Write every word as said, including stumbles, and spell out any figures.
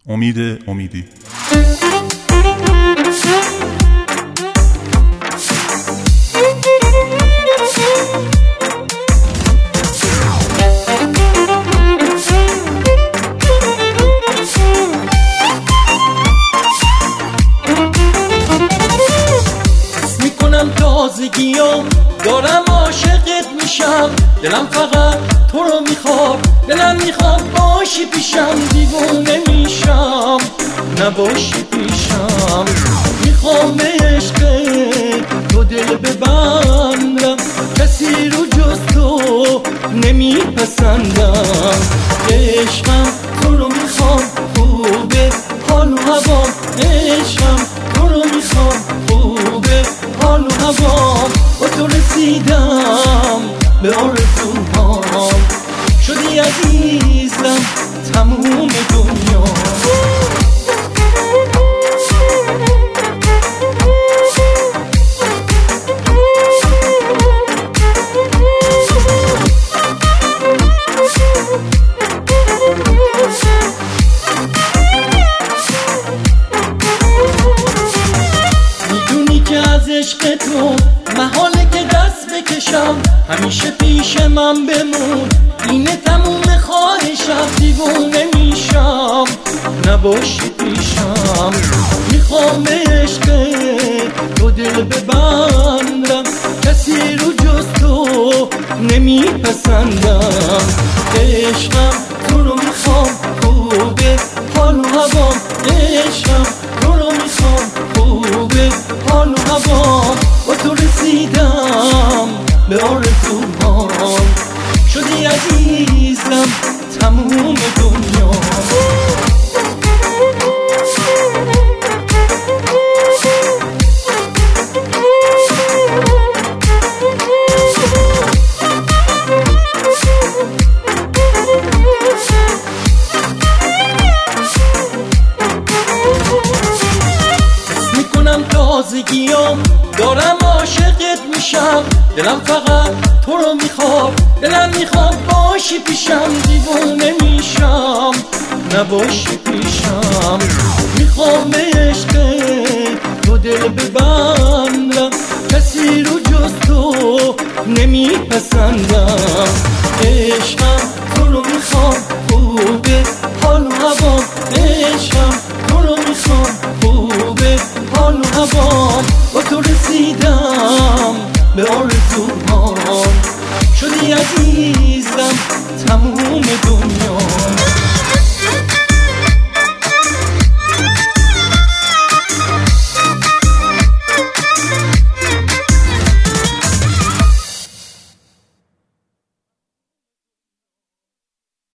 امید امیدی. میکنم تازگیام دارم عاشقت میشم، دلم فقط تو رو میخواد، دلم میخواد باشی پیشم، دیوونه میشم نباشی پیشم. میخوام عشقت تو دل ببندم، کسی رو جز تو نمیپسندم. عشقم تو رو میخوام، خوبه حال و هوام، عشقم تو رو میخوام، خوبه حال و هوام. با تو رسیدم به آرزوهام، شدی عزیزم تموم دنیا. میدونی که از عشق تو محاله که دست بکشم، همیشه پیش من بمون، اینه تموم خواهشم، دیوونه میشم نباشی پیشم. میخوام عشق تو دل ببندم، کسی رو جز تو نمیپسندم. عشقم تو رو میخوام، خوبه حال و هوام، عشقم تو رو میخوام، خوبه حال و هوام. با تو رسیدم به آرزوهام، شدی عزیزم تموم دنیا. میکنم تازگیام دارم عاشقت میشم، دلم فقط تو رو میخواد، دلم میخواد باشی پیشم، دیوونه میشم نباشی پیشم. میخوام عشق تو دل ببندم، کسی رو جز تو نمیپسندم. عشقم تو رو میخوام، خوبه حال و هوام، عشقم تو رو میخوام، خوبه حال و هوام. با تو رسیدم به آرزو